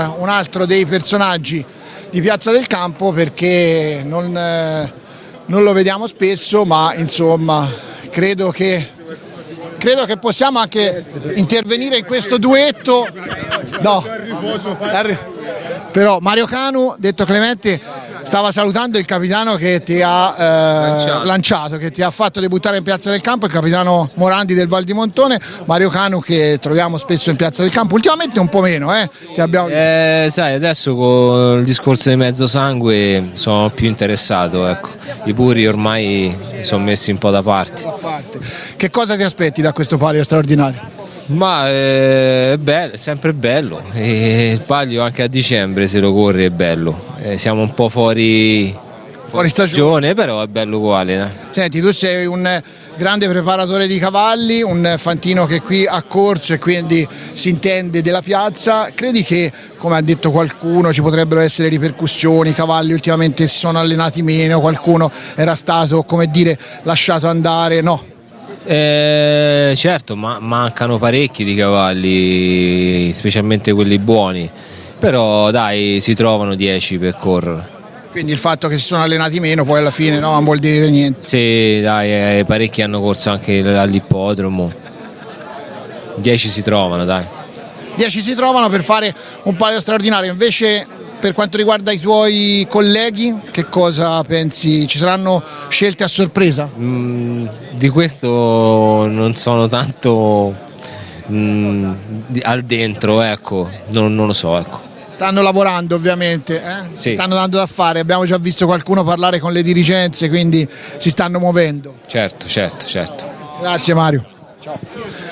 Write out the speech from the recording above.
Un altro dei personaggi di Piazza del Campo, perché non lo vediamo spesso, ma insomma credo che possiamo anche intervenire in questo duetto. No, però Mario Canu, detto Clemente, stava salutando il capitano che ti ha lanciato, che ti ha fatto debuttare in Piazza del Campo, il capitano Morandi del Val di Montone. Mario Canu, che troviamo spesso in Piazza del Campo, ultimamente un po' meno, ti abbiamo visto. Sai, adesso con il discorso di mezzo sangue sono più interessato, ecco. I puri ormai sono messi un po' da parte. Che cosa ti aspetti da questo palio straordinario? Ma è bello, è sempre bello, il palio anche a dicembre se lo corre è bello, siamo un po' fuori stagione, però è bello uguale. Senti, tu sei un grande preparatore di cavalli, un fantino che qui ha corso e quindi si intende della piazza. Credi che, come ha detto qualcuno, ci potrebbero essere ripercussioni? I cavalli ultimamente si sono allenati meno, qualcuno era stato, come dire, lasciato andare, no? Certo, ma mancano parecchi di cavalli, specialmente quelli buoni, però dai, si trovano 10 per correre. Quindi il fatto che si sono allenati meno poi alla fine non vuol dire niente. Sì, dai, parecchi hanno corso anche all'ippodromo. 10 si trovano, dai. 10 si trovano per fare un palio straordinario. Invece, per quanto riguarda i tuoi colleghi, che cosa pensi? Ci saranno scelte a sorpresa? Di questo non sono tanto al dentro, ecco, non lo so, ecco. Stanno lavorando ovviamente, Sì. Stanno dando da fare, abbiamo già visto qualcuno parlare con le dirigenze, quindi si stanno muovendo. Certo. Grazie Mario. Ciao.